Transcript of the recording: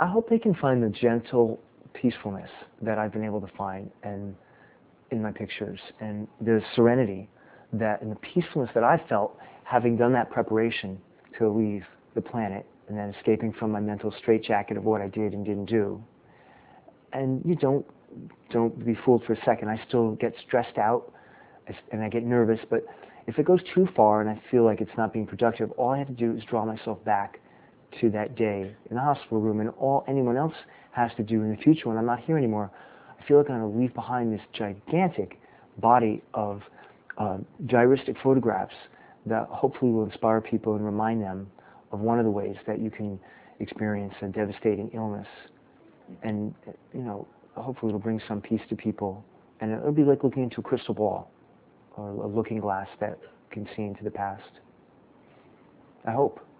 I hope they can find the gentle peacefulness that I've been able to find and in my pictures, and the serenity that and the peacefulness that I felt having done that preparation to leave the planet and then escaping from my mental straitjacket of what I did and didn't do. And you don't be fooled for a second. I still get stressed out and I get nervous, but if it goes too far and I feel like it's not being productive, all I have to do is draw myself back to that day in the hospital room, and all anyone else has to do in the future when I'm not here anymore, I feel like I'm going to leave behind this gigantic body of gyristic photographs that hopefully will inspire people and remind them of one of the ways that you can experience a devastating illness. And, hopefully it'll bring some peace to people. And it'll be like looking into a crystal ball or a looking glass that can see into the past. I hope.